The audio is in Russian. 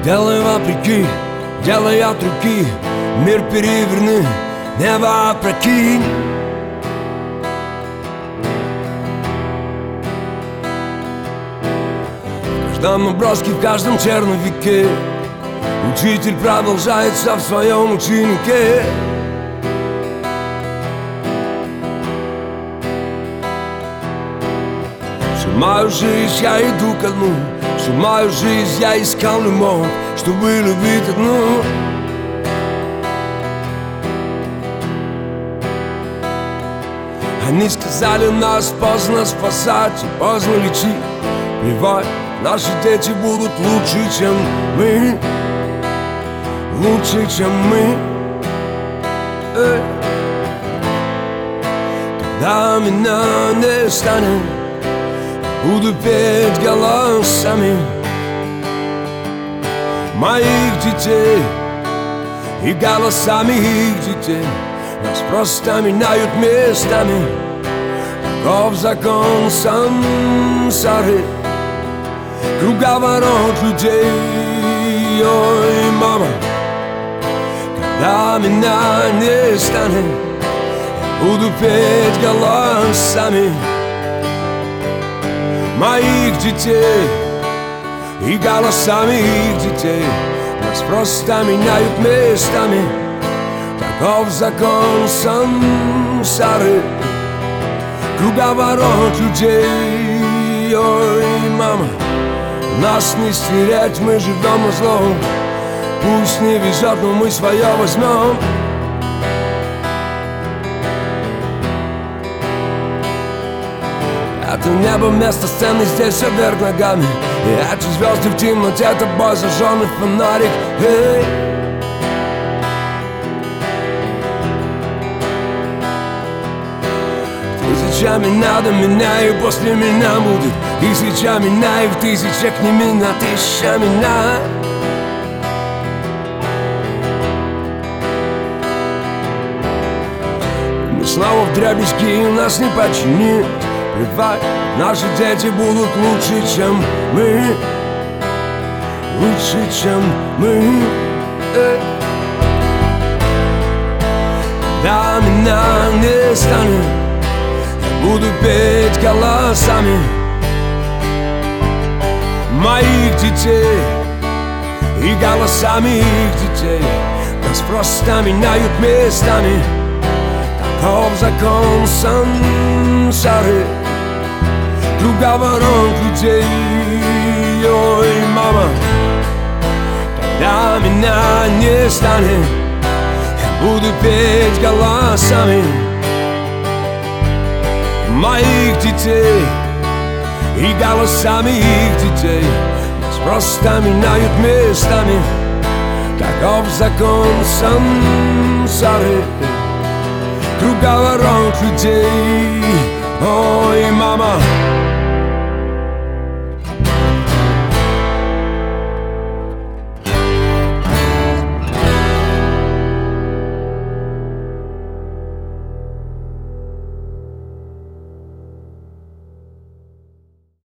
Делай вопреки, делай от руки, мир переверни, небо опрокинь. В каждом наброске, в каждом черновике учитель продолжается в своем ученике. Всю мою жизнь я иду ко дну, всю мою жизнь я искал любовь, чтобы любить одну. Они сказали, нас поздно спасать и поздно лечить. Плевать, наши дети будут лучше, чем мы. Лучше, чем мы. Когда меня не станет, буду петь голосами моих детей и голосами их детей. Нас просто меняют местами, таков закон сансары, круговорот людей. Ой, мама, когда меня не станет, буду петь голосами моих детей и голосами их детей. Нас просто меняют местами, таков закон сансары, круговорот людей. Ой, мама, нас не стереть, мы живем на зло. Пусть не везет, но мы свое возьмем. Это небо вместо сцены, здесь все вверх ногами. И эти звезды в темноте, тобой зажженный фонарик. Эй. Тысячами надо меня, и после меня будет тысяча меня, и в тысячах не меня, тысяча меня. Мы снова в дребезги, и нас не починит. Плевать, наши дети будут лучше, чем мы. Лучше, чем мы. Когда меня не станет, буду петь голосами моих детей и голосами их детей. Нас просто меняют местами, таков закон сансары, круговорот людей. Ой, мама, когда меня не станет, я буду петь голосами моих детей и голосами их детей. Нас просто меняют местами, таков закон сансары, круговорот людей. Ой, мама,